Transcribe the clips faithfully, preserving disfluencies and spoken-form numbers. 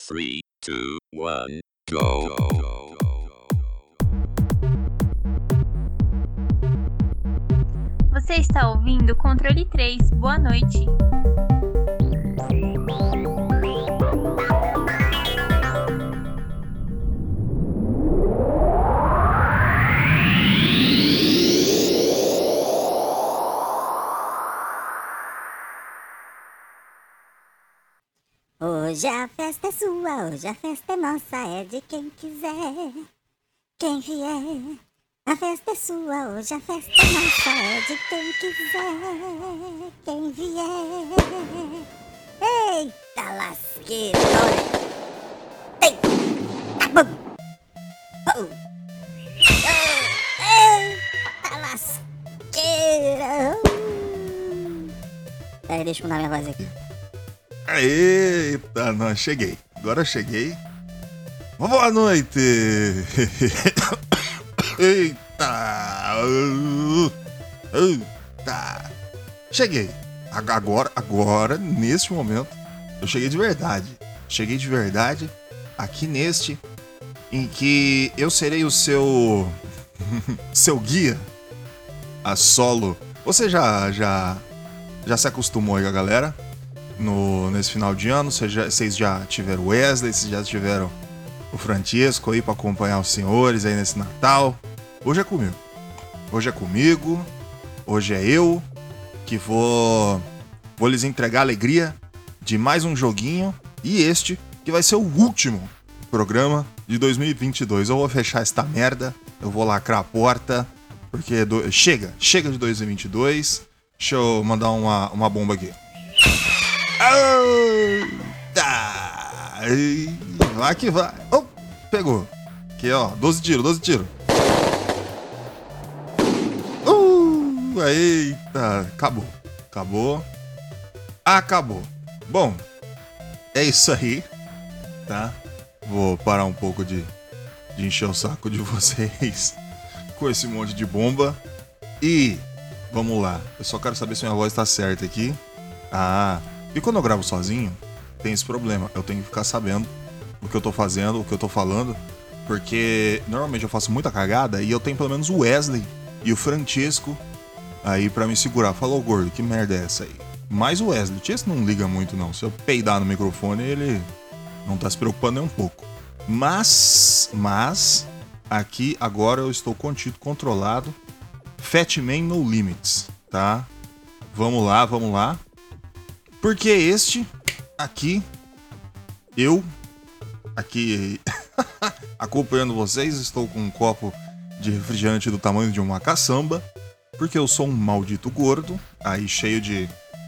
three, two, one, go. Você está ouvindo Controle três. Boa noite. Hoje a festa é sua, hoje a festa é nossa, é de quem quiser, quem vier. A festa é sua, hoje a festa é nossa, é de quem quiser, quem vier. Eita lasqueira, olha. Ei, ah, bum. Oh. Oh. Eita lasqueira. Peraí, deixa eu mudar minha voz aqui. Eita, não, cheguei. Agora eu cheguei. Boa noite. Eita. Eita. Cheguei. Agora, agora, neste momento, eu cheguei de verdade. Cheguei de verdade aqui neste, em que eu serei o seu... seu guia a solo. Você já, já, já se acostumou aí com a galera? No, nesse final de ano, vocês já, vocês já tiveram o Wesley, vocês já tiveram o Francesco aí pra acompanhar os senhores aí nesse Natal. Hoje é comigo. Hoje é comigo. Hoje é eu que vou, vou lhes entregar a alegria de mais um joguinho. E este que vai ser o último programa de dois mil e vinte e dois. Eu vou fechar esta merda. Eu vou lacrar a porta. Porque do, chega, chega de dois mil e vinte e dois. Deixa eu mandar uma, uma bomba aqui. Tá. Vai que vai. Oh, pegou. Aqui, ó. doze tiros, doze tiros. Uh, eita. Acabou. Acabou. Acabou. Bom, é isso aí. Tá? Vou parar um pouco de, de encher o saco de vocês com esse monte de bomba. E vamos lá. Eu só quero saber se minha voz tá certa aqui. Ah... E quando eu gravo sozinho, tem esse problema. Eu tenho que ficar sabendo o que eu tô fazendo, o que eu tô falando. Porque normalmente eu faço muita cagada e eu tenho pelo menos o Wesley e o Francesco aí pra me segurar. Falou, gordo, que merda é essa aí? Mas o Wesley, o Chess não liga muito não. Se eu peidar no microfone, ele não tá se preocupando nem um pouco. Mas, mas, aqui agora eu estou contido, controlado. Fatman No Limits, tá? Vamos lá, vamos lá. Porque este aqui, eu, aqui acompanhando vocês, estou com um copo de refrigerante do tamanho de uma caçamba, porque eu sou um maldito gordo, aí cheio de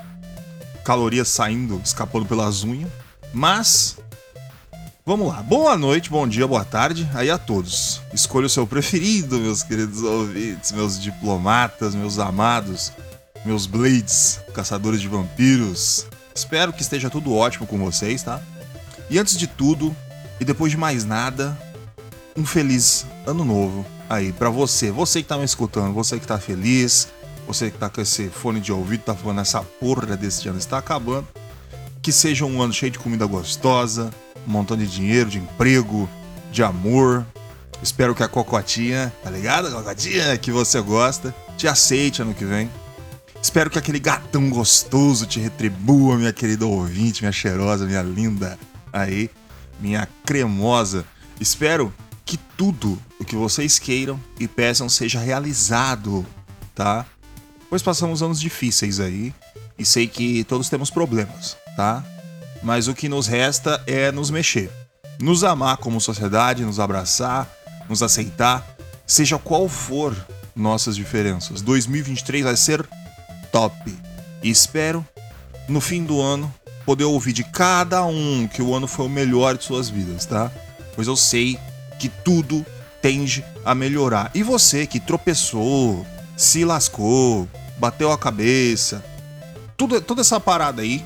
calorias saindo, escapando pelas unhas. Mas, vamos lá. Boa noite, bom dia, boa tarde, aí a todos. Escolha o seu preferido, meus queridos ouvintes, meus diplomatas, meus amados. Meus Blades, caçadores de vampiros. Espero que esteja tudo ótimo com vocês, tá? E antes de tudo, e depois de mais nada, um feliz ano novo aí pra você. Você que tá me escutando, você que tá feliz, você que tá com esse fone de ouvido, tá falando essa porra desse ano está acabando. Que seja um ano cheio de comida gostosa, um montão de dinheiro, de emprego, de amor. Espero que a cocotinha, tá ligado? A cocotinha que você gosta, te aceite ano que vem. Espero que aquele gatão gostoso te retribua, minha querida ouvinte, minha cheirosa, minha linda, aí, minha cremosa. Espero que tudo o que vocês queiram e peçam seja realizado, tá? Pois passamos anos difíceis aí e sei que todos temos problemas, tá? Mas o que nos resta é nos mexer, nos amar como sociedade, nos abraçar, nos aceitar, seja qual for nossas diferenças. dois mil e vinte e três vai ser top. E espero, no fim do ano, poder ouvir de cada um que o ano foi o melhor de suas vidas, tá? Pois eu sei que tudo tende a melhorar. E você que tropeçou, se lascou, bateu a cabeça, tudo, toda essa parada aí,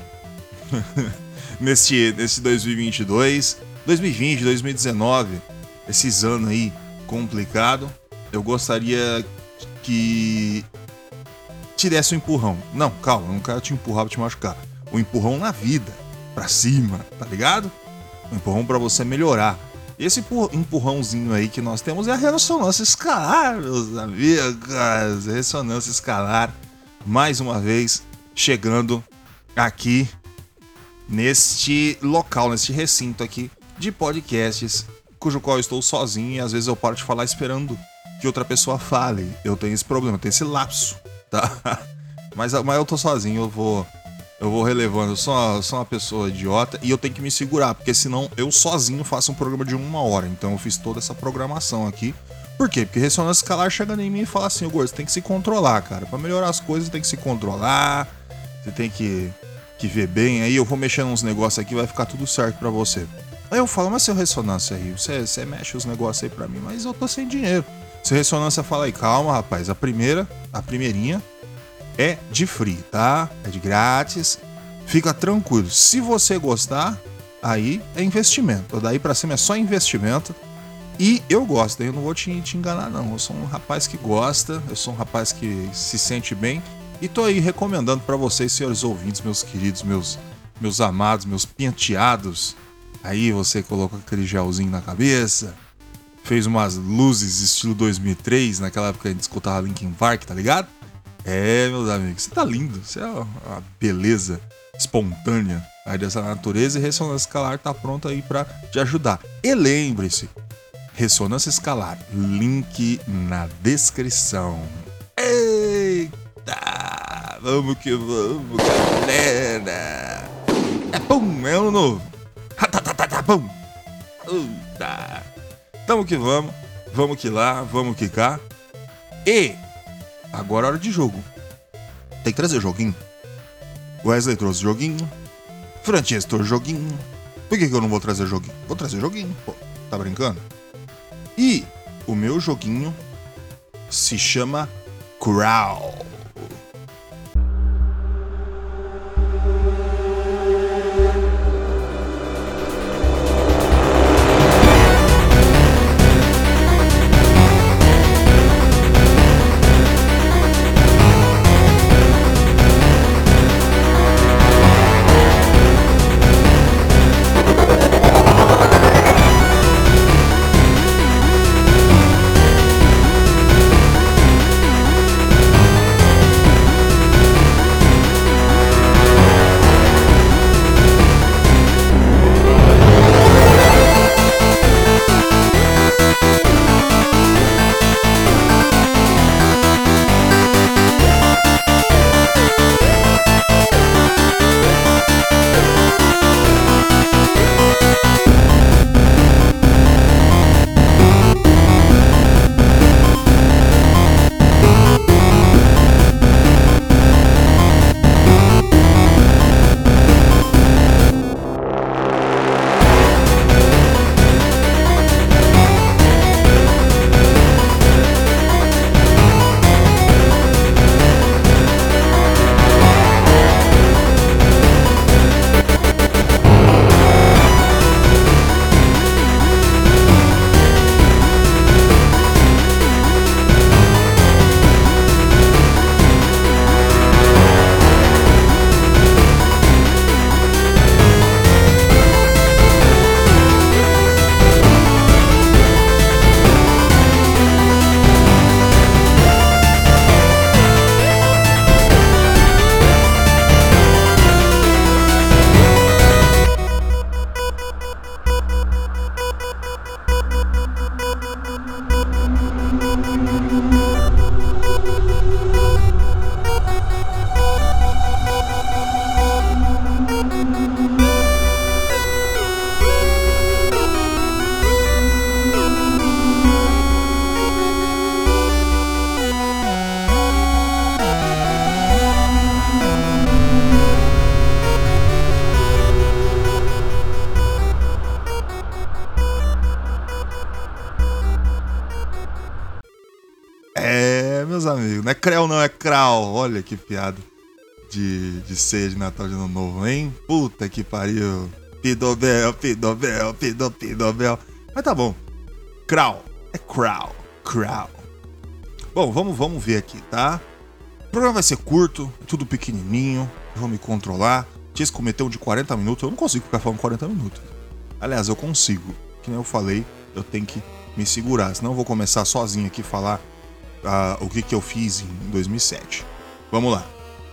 nesse, nesse dois mil e vinte e dois, dois mil e vinte, dois mil e dezenove, esses anos aí complicado, eu gostaria que te desse um empurrão. Não, calma, eu não quero te empurrar pra te machucar. Um empurrão na vida, pra cima, tá ligado? Um empurrão para você melhorar. E esse empurrãozinho aí que nós temos é a ressonância escalar, meus amigos. Ressonância escalar, mais uma vez, chegando aqui neste local, neste recinto aqui de podcasts, cujo qual eu estou sozinho e às vezes eu paro de falar esperando que outra pessoa fale. Eu tenho esse problema, eu tenho esse lapso, tá? Mas, mas eu tô sozinho, eu vou... Eu vou relevando, eu sou, uma, sou uma pessoa idiota e eu tenho que me segurar, porque senão eu sozinho faço um programa de uma hora. Então eu fiz toda essa programação aqui. Por quê? Porque ressonância escalar chega em mim e fala assim: ô Gordo, você tem que se controlar, cara. Pra melhorar as coisas, você tem que se controlar. Você tem que, que ver bem. Aí eu vou mexendo uns negócios aqui, vai ficar tudo certo pra você. Aí eu falo: mas seu ressonância aí, você, você mexe os negócios aí pra mim, mas eu tô sem dinheiro. Seu ressonância fala aí: calma, rapaz, a primeira, a primeirinha é de free, tá? É de grátis. Fica tranquilo. Se você gostar, aí é investimento. Daí pra cima é só investimento. E eu gosto, eu não vou te, te enganar não. Eu sou um rapaz que gosta, eu sou um rapaz que se sente bem. E tô aí recomendando pra vocês, senhores ouvintes, meus queridos, meus, meus amados, meus penteados. Aí você colocou aquele gelzinho na cabeça, fez umas luzes estilo dois mil e três, naquela época a gente escutava Linkin Park, tá ligado? É, meus amigos, você tá lindo, você é uma beleza espontânea aí dessa natureza, e ressonância escalar tá pronto aí pra te ajudar. E lembre-se, ressonância escalar, link na descrição. Eita, vamos que vamos, galera. É pum, é ano novo. Pum. Eita. Tamo que vamos, vamos que lá, vamos que cá. E agora é hora de jogo. Tem que trazer joguinho. Wesley trouxe joguinho. Francesco trouxe joguinho. Por que, que eu não vou trazer joguinho? Vou trazer joguinho, pô. Tá brincando? E o meu joguinho se chama Crawl. Amigos, não é creu não, é crawl. Olha que piada de, de ceia de Natal de Ano Novo, hein? Puta que pariu. Pidobel, pidobel, pido, pidobel. Mas tá bom. Crawl, é crawl, crawl. Bom, vamos, vamos ver aqui, tá? O programa vai ser curto, tudo pequenininho. Eu vou me controlar. Tinha esse cometeu um de quarenta minutos, eu não consigo ficar falando quarenta minutos. Aliás, eu consigo. Que nem eu falei, eu tenho que me segurar. Senão eu vou começar sozinho aqui a falar uh, o que, que eu fiz em dois mil e sete. Vamos lá.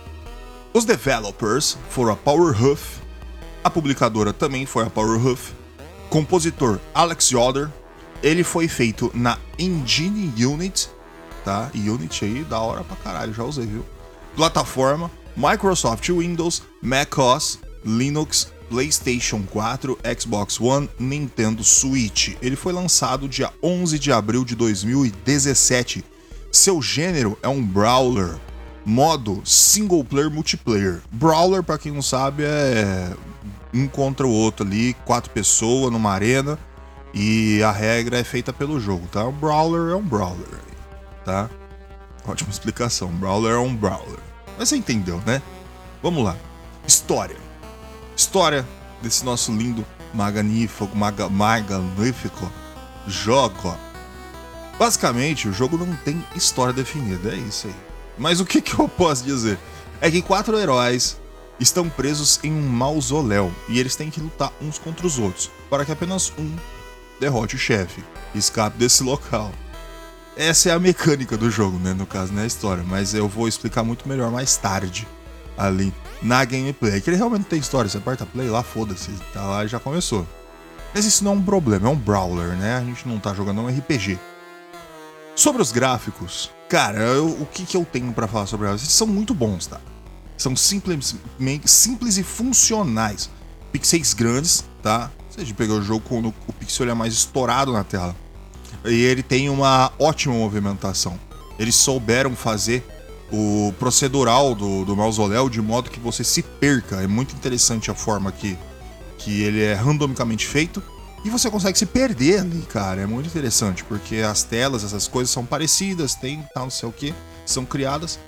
Os developers foram a Powerhuff. A publicadora também foi a Powerhuff. Compositor Alex Yoder. Ele foi feito na Engine Unity. Tá? Unity aí, da hora pra caralho, já usei, viu? Plataforma: Microsoft Windows, macOS, Linux, PlayStation quatro, Xbox One, Nintendo Switch. Ele foi lançado dia onze de abril de dois mil e dezessete. Seu gênero é um brawler. Modo single player multiplayer. Brawler, pra quem não sabe, é um contra o outro ali, quatro pessoas numa arena, e a regra é feita pelo jogo, tá? Um brawler é um brawler, tá? Ótima explicação. Brawler é um brawler. Mas você entendeu, né? Vamos lá. História. História desse nosso lindo, magnífico, maga, magnífico jogo. Basicamente, o jogo não tem história definida, é isso aí. Mas o que, que eu posso dizer? É que quatro heróis estão presos em um mausoléu e eles têm que lutar uns contra os outros, para que apenas um derrote o chefe e escape desse local. Essa é a mecânica do jogo, né? No caso, não é a história, mas eu vou explicar muito melhor mais tarde ali na gameplay. Que ele realmente tem história, você aperta play lá, foda-se, tá lá e já começou. Mas isso não é um problema, é um brawler, né? A gente não tá jogando um R P G. Sobre os gráficos, cara, eu, o que, que eu tenho pra falar sobre eles? Eles são muito bons, tá? São simples, simples e funcionais. Pixels grandes, tá? Você pega o jogo quando o pixel é mais estourado na tela. E ele tem uma ótima movimentação. Eles souberam fazer o procedural do, do mausoléu de modo que você se perca. É muito interessante a forma que, que ele é randomicamente feito. E você consegue se perder ali, cara. É muito interessante, porque as telas, essas coisas são parecidas, tem tal, não sei o que, são criadas.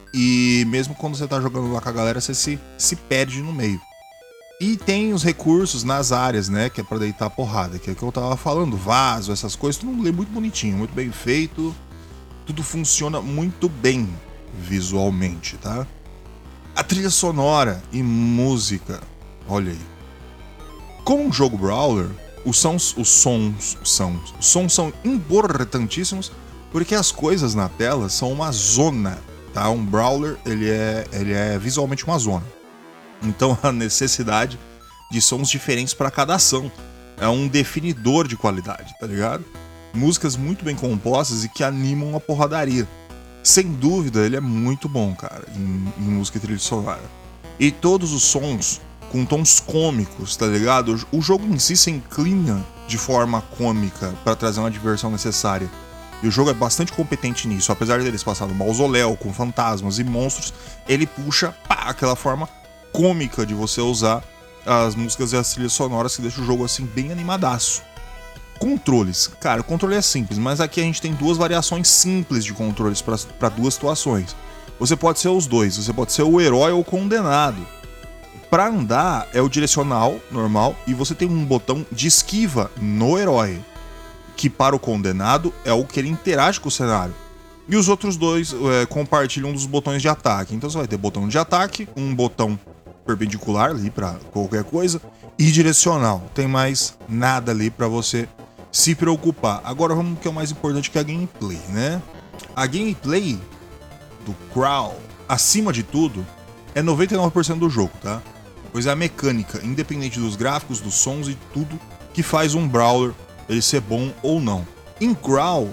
E mesmo quando você tá jogando lá com a galera, você se, se perde no meio. E tem os recursos nas áreas, né, que é pra deitar a porrada, que é o que eu tava falando, vaso, essas coisas, tudo lê muito bonitinho, muito bem feito. Tudo funciona muito bem visualmente, tá? A trilha sonora e música, olha aí. Como um jogo brawler, os sons, os sons, são, os sons são importantíssimos, porque as coisas na tela são uma zona, tá? Um brawler, ele é, ele é visualmente uma zona. Então a necessidade de sons diferentes para cada ação é um definidor de qualidade, tá ligado? Músicas muito bem compostas e que animam a porradaria. Sem dúvida, ele é muito bom, cara, em, em música e trilha sonora. E todos os sons com tons cômicos, tá ligado? O jogo em si se inclina de forma cômica para trazer uma diversão necessária. E o jogo é bastante competente nisso. Apesar deles passar no mausoléu com fantasmas e monstros, ele puxa pá, aquela forma cômica de você usar as músicas e as trilhas sonoras que deixa o jogo assim bem animadaço. Controles. Cara, o controle é simples, mas aqui a gente tem duas variações simples de controles para duas situações. Você pode ser os dois, você pode ser o herói ou o condenado. Para andar é o direcional normal e você tem um botão de esquiva no herói, que para o condenado é o que ele interage com o cenário. E os outros dois é, compartilham dos botões de ataque. Então você vai ter botão de ataque, um botão perpendicular ali para qualquer coisa e direcional. Tem mais nada ali para você se preocupar. Agora vamos ao que é o mais importante, que é a gameplay, né? A gameplay do Crawl, acima de tudo, é noventa e nove por cento do jogo, tá? Pois é a mecânica, independente dos gráficos, dos sons e tudo, que faz um brawler ele ser bom ou não. Em Crawl,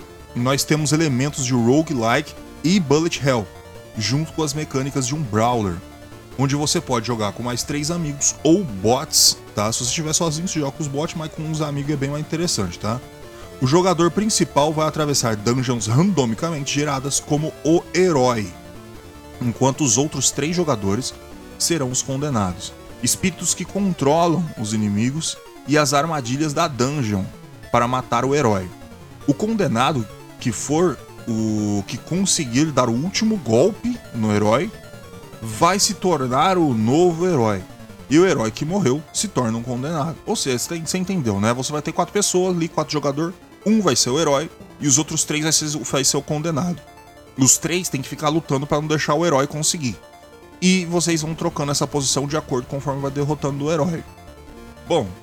nós temos elementos de roguelike e bullet hell, junto com as mecânicas de um brawler, onde você pode jogar com mais três amigos ou bots, tá? Se você estiver sozinho, você joga com os bots, mas com uns amigos é bem mais interessante, tá? O jogador principal vai atravessar dungeons randomicamente geradas como o herói, enquanto os outros três jogadores serão os condenados, espíritos que controlam os inimigos e as armadilhas da dungeon para matar o herói. O condenado que for o que conseguir dar o último golpe no herói vai se tornar o novo herói. E o herói que morreu se torna um condenado. Ou seja, você entendeu, né? Você vai ter quatro pessoas ali, quatro jogadores. Um vai ser o herói e os outros três vai ser, vai ser o condenado. Os três têm que ficar lutando para não deixar o herói conseguir. E vocês vão trocando essa posição de acordo conforme vai derrotando o herói. Bom,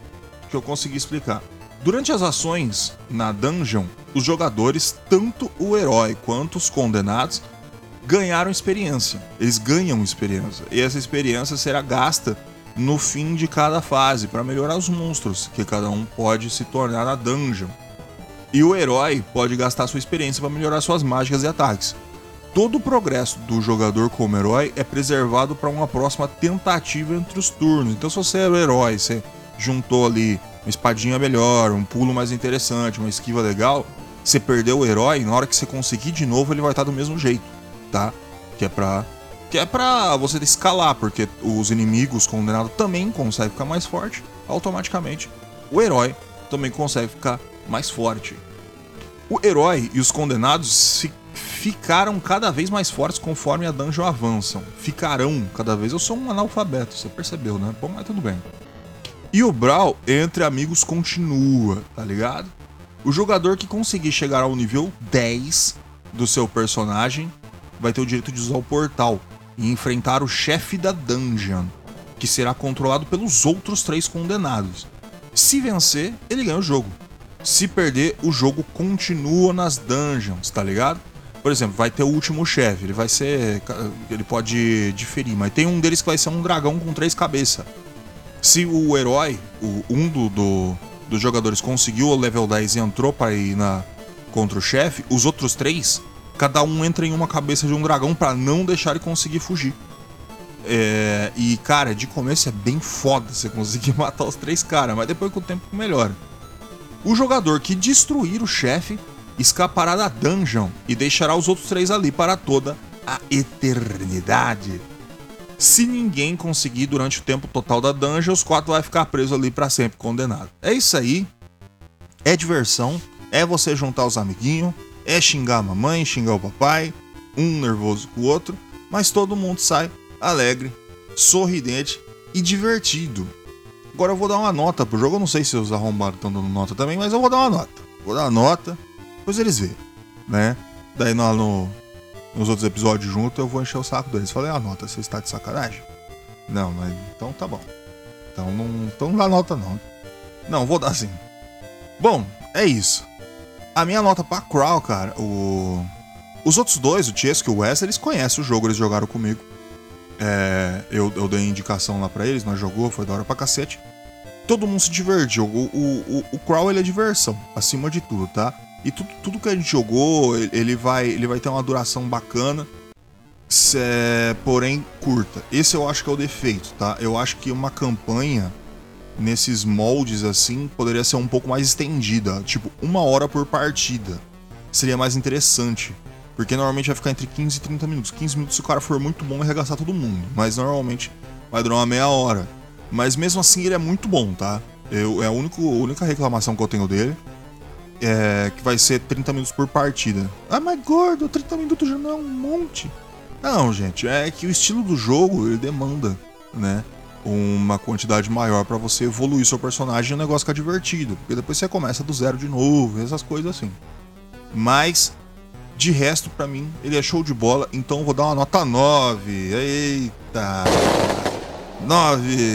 que eu consegui explicar. Durante as ações na dungeon, os jogadores, tanto o herói quanto os condenados, ganharam experiência. Eles ganham experiência. E essa experiência será gasta no fim de cada fase para melhorar os monstros que cada um pode se tornar na dungeon. E o herói pode gastar sua experiência para melhorar suas mágicas e ataques. Todo o progresso do jogador como herói é preservado para uma próxima tentativa entre os turnos. Então, se você é o herói, você juntou ali uma espadinha melhor, um pulo mais interessante, uma esquiva legal, você perdeu o herói, na hora que você conseguir de novo, ele vai estar do mesmo jeito, tá? Que é pra, que é pra você escalar, porque os inimigos condenados também conseguem ficar mais forte, automaticamente. O herói também consegue ficar mais forte. O herói e os condenados fi, ficaram cada vez mais fortes conforme a dungeon avançam. Ficarão cada vez. Eu sou um analfabeto, você percebeu, né? Bom, mas tudo bem. E o Brawl entre amigos continua, tá ligado? O jogador que conseguir chegar ao nível dez do seu personagem vai ter o direito de usar o portal e enfrentar o chefe da dungeon, que será controlado pelos outros três condenados. Se vencer, ele ganha o jogo. Se perder, o jogo continua nas dungeons, tá ligado? Por exemplo, vai ter o último chefe, ele vai ser... ele pode diferir, mas tem um deles que vai ser um dragão com três cabeças. Se o herói, o, um do, do, dos jogadores conseguiu o level dez e entrou para ir na, contra o chefe, os outros três, cada um entra em uma cabeça de um dragão para não deixar ele conseguir fugir. É, e, cara, de começo é bem foda você conseguir matar os três caras, mas depois com o tempo melhora. O jogador que destruir o chefe escapará da dungeon e deixará os outros três ali para toda a eternidade. Se ninguém conseguir durante o tempo total da dungeon, os quatro vai ficar presos ali para sempre, condenado. É isso aí. É diversão. É você juntar os amiguinhos. É xingar a mamãe, xingar o papai. Um nervoso com o outro. Mas todo mundo sai alegre, sorridente e divertido. Agora eu vou dar uma nota pro jogo. Eu não sei se os arrombados estão dando nota também, mas eu vou dar uma nota. Vou dar uma nota, depois eles veem, né? Daí no... no nos outros episódios junto, eu vou encher o saco deles. Falei, ah, nota, você está de sacanagem? Não, mas então tá bom. Então não, então não dá nota não. Não, vou dar sim. Bom, é isso. A minha nota pra Crawl, cara, o... os outros dois, o Chesco e o Wes, eles conhecem o jogo, eles jogaram comigo. É... Eu, eu dei indicação lá pra eles, nós jogou, foi da hora pra cacete. Todo mundo se divertiu. O, o, o, o Crawl, ele é diversão, acima de tudo, tá? E tudo, tudo que a gente jogou, ele vai, ele vai ter uma duração bacana, é, porém curta. Esse eu acho que é o defeito, tá? Eu acho que uma campanha nesses moldes assim poderia ser um pouco mais estendida, tipo uma hora por partida. Seria mais interessante, porque normalmente vai ficar entre quinze e trinta minutos. quinze minutos se o cara for muito bom e arregaçar todo mundo, mas normalmente vai durar uma meia hora. Mas mesmo assim ele é muito bom, tá? Eu, é a única, a única reclamação que eu tenho dele. É, que vai ser trinta minutos por partida. Ah, mas gordo, trinta minutos já não é um monte. Não, gente, é que o estilo do jogo, ele demanda, né, uma quantidade maior pra você evoluir seu personagem e o negócio ficar divertido. Porque depois você começa do zero de novo, essas coisas assim. Mas, de resto, pra mim, ele é show de bola, então eu vou dar uma nota nove. Eita! nove!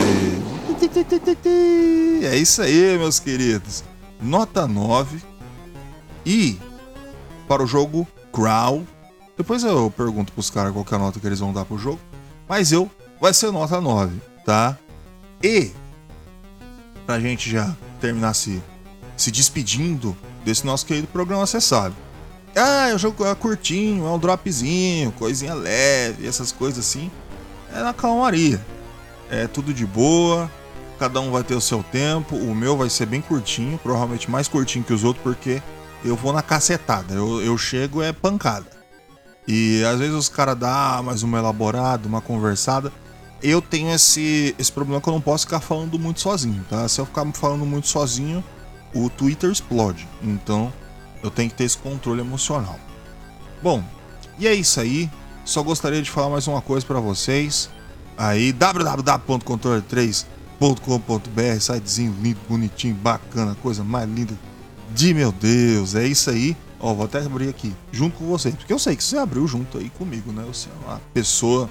É isso aí, meus queridos. Nota nove. E para o jogo Crawl, depois eu pergunto pros caras qual que é a nota que eles vão dar pro jogo, mas eu vai ser nota nove, tá? E pra gente já terminar se, se despedindo desse nosso querido programa, você sabe. Ah, o jogo é curtinho, é um dropzinho, coisinha leve, essas coisas assim. É na calmaria. É tudo de boa. Cada um vai ter o seu tempo. O meu vai ser bem curtinho, provavelmente mais curtinho que os outros, porque eu vou na cacetada. Eu, eu chego, é pancada. E às vezes os caras dão mais uma elaborada, uma conversada. Eu tenho esse, esse problema que eu não posso ficar falando muito sozinho, tá? Se eu ficar falando muito sozinho, o Twitter explode. Então eu tenho que ter esse controle emocional. Bom, e é isso aí. Só gostaria de falar mais uma coisa pra vocês. Aí, w w w ponto controle três ponto com ponto b r, sitezinho lindo, bonitinho, bacana, coisa mais linda de meu Deus, é isso aí. Ó, vou até abrir aqui, junto com vocês, porque eu sei que você abriu junto aí comigo, né? Você é uma pessoa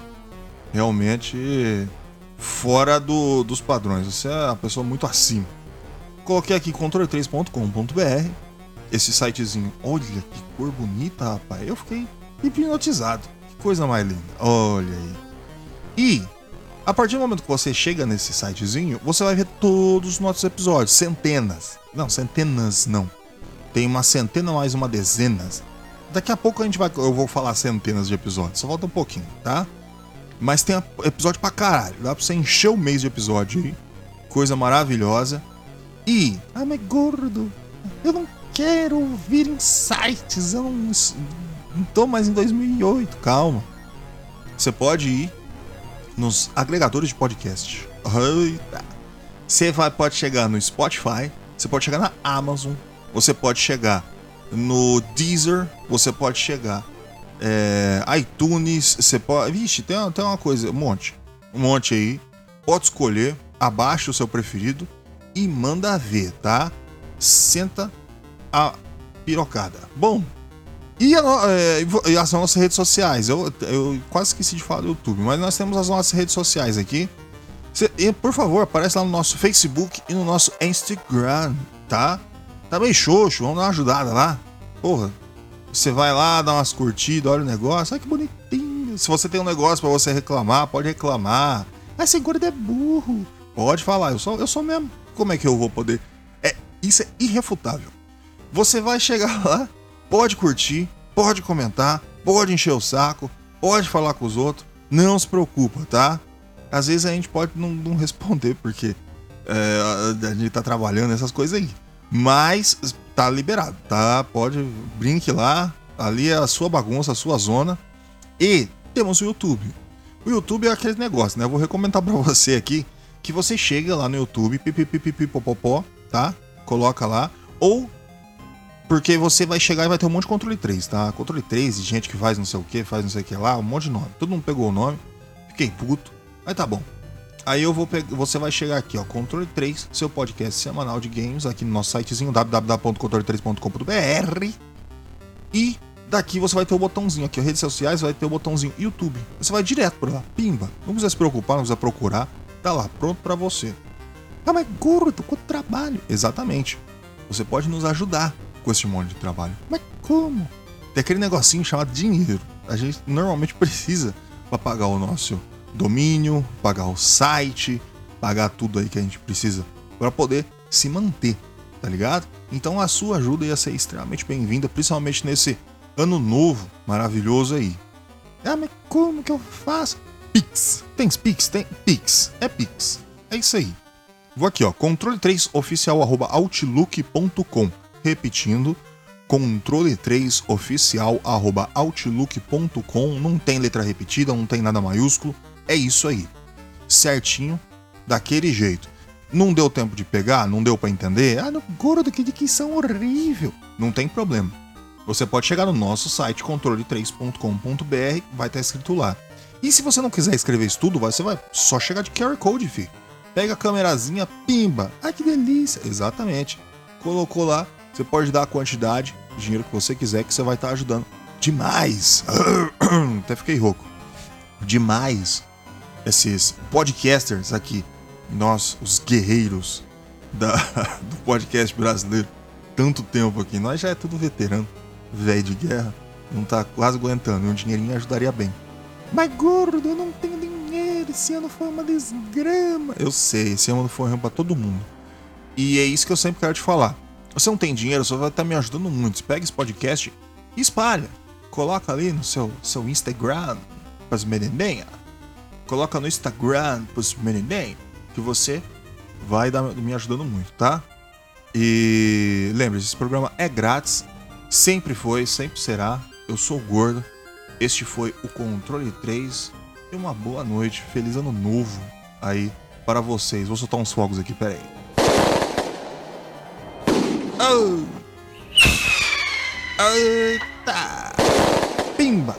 realmente fora do, dos padrões, você é uma pessoa muito acima. Coloquei aqui controle três ponto com ponto b r. Esse sitezinho, olha que cor bonita, rapaz. Eu fiquei hipnotizado. Que coisa mais linda. Olha aí. E a partir do momento que você chega nesse sitezinho, você vai ver todos os nossos episódios. Centenas. Não, centenas não. Tem uma centena mais uma dezenas. Daqui a pouco a gente vai, eu vou falar centenas de episódios. Só falta um pouquinho, tá? Mas tem episódio pra caralho. Dá pra você encher o mês de episódio aí. Coisa maravilhosa. E, ah, mas gordo, eu não quero ouvir insights. Eu não, não tô mais em dois mil e oito. Calma. Você pode ir nos agregadores de podcast. Você vai, pode chegar no Spotify. Você pode chegar na Amazon. Você pode chegar no Deezer. Você pode chegar é, iTunes. Você pode... Vixe, tem, tem uma coisa, um monte. Um monte aí. Pode escolher. Abaixa o seu preferido e manda ver, tá? Senta a pirocada. Bom, e, a, é, e as nossas redes sociais? Eu, eu quase esqueci de falar do YouTube, mas nós temos as nossas redes sociais aqui. Cê, e, por favor, aparece lá no nosso Facebook e no nosso Instagram, tá? Tá bem xoxo, vamos dar uma ajudada lá. Porra, você vai lá, dá umas curtidas, olha o negócio. Ai, que bonitinho. Se você tem um negócio pra você reclamar, pode reclamar. Ah, esse gordo é burro. Pode falar, eu sou, eu sou mesmo. Como é que eu vou poder? É, isso é irrefutável. Você vai chegar lá, pode curtir, pode comentar, pode encher o saco, pode falar com os outros. Não se preocupa, tá? Às vezes a gente pode não, não responder, porque é, a gente tá trabalhando essas coisas aí. Mas tá liberado, tá? Pode, brinque lá. Ali é a sua bagunça, a sua zona. E temos o YouTube. O YouTube é aquele negócio, né? Eu vou recomendar pra você aqui que você chega lá no YouTube, pipipipipopopó, tá? Coloca lá. Ou, porque você vai chegar e vai ter um monte de controle três, tá? Controle três, de gente que faz não sei o que, faz não sei o que lá, um monte de nome. Todo mundo pegou o nome. Fiquei puto. Mas tá bom. Aí eu vou pegar, você vai chegar aqui, ó, Controle três, seu podcast semanal de games, aqui no nosso sitezinho w w w ponto controle três ponto com ponto b r. E daqui você vai ter o botãozinho aqui, ó, redes sociais, vai ter o botãozinho YouTube. Você vai direto por lá, pimba. Não precisa se preocupar, não precisa procurar. Tá lá, pronto pra você. Ah, mas gordo, quanto trabalho. Exatamente. Você pode nos ajudar com esse monte de trabalho. Mas como? Tem aquele negocinho chamado dinheiro. A gente normalmente precisa pra pagar o nosso domínio, pagar o site, pagar tudo aí que a gente precisa para poder se manter, tá ligado? Então a sua ajuda ia ser extremamente bem-vinda, principalmente nesse ano novo maravilhoso aí. Ah, mas como que eu faço? Pix. Tem Pix? Tem Pix. É Pix. É isso aí. Vou aqui, ó, controle três oficial arroba outlook ponto com. Repetindo, controle três oficial arroba outlook ponto com. Não tem letra repetida, não tem nada maiúsculo. É isso aí. Certinho, daquele jeito. Não deu tempo de pegar? Não deu pra entender? Ah, no gordo, que dicção horrível. Não tem problema. Você pode chegar no nosso site, controle três ponto com ponto b r, vai estar escrito lá. E se você não quiser escrever isso tudo, você vai só chegar de Q R Code, filho. Pega a câmerazinha, pimba. Ai, que delícia. Exatamente. Colocou lá, você pode dar a quantidade de dinheiro que você quiser, que você vai estar ajudando demais. Até fiquei rouco. Demais. Esses podcasters aqui, nós, os guerreiros da, do podcast brasileiro, tanto tempo aqui, nós já é tudo veterano, velho de guerra, não tá quase aguentando, e um dinheirinho ajudaria bem. Mas gordo, eu não tenho dinheiro, esse ano foi uma desgrama. Eu sei, esse ano foi ruim pra todo mundo. E é isso que eu sempre quero te falar. Você não tem dinheiro, você vai estar me ajudando muito. Você pega esse podcast e espalha. Coloca ali no seu, seu Instagram, pras merendenhas. Coloca no Instagram pros merendenhos, que você vai dar, me ajudando muito, tá? E lembre-se, esse programa é grátis. Sempre foi, sempre será. Eu sou o Gordo. Este foi o Controle três. E uma boa noite. Feliz ano novo aí para vocês. Vou soltar uns fogos aqui, pera aí. Oh. Eita! Pimba!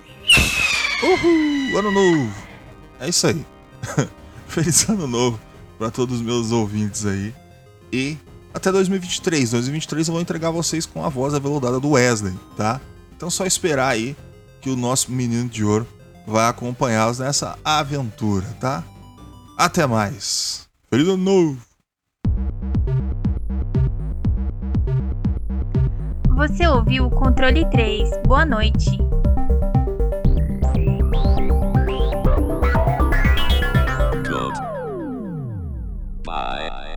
Uhul! Ano novo! É isso aí. Feliz ano novo para todos os meus ouvintes aí. E até dois mil e vinte e três. dois mil e vinte e três eu vou entregar vocês com a voz aveludada do Wesley, tá? Então só esperar aí que o nosso menino de ouro vai acompanhá-los nessa aventura, tá? Até mais. Feliz ano novo! Você ouviu o controle três. Boa noite. Goodbye.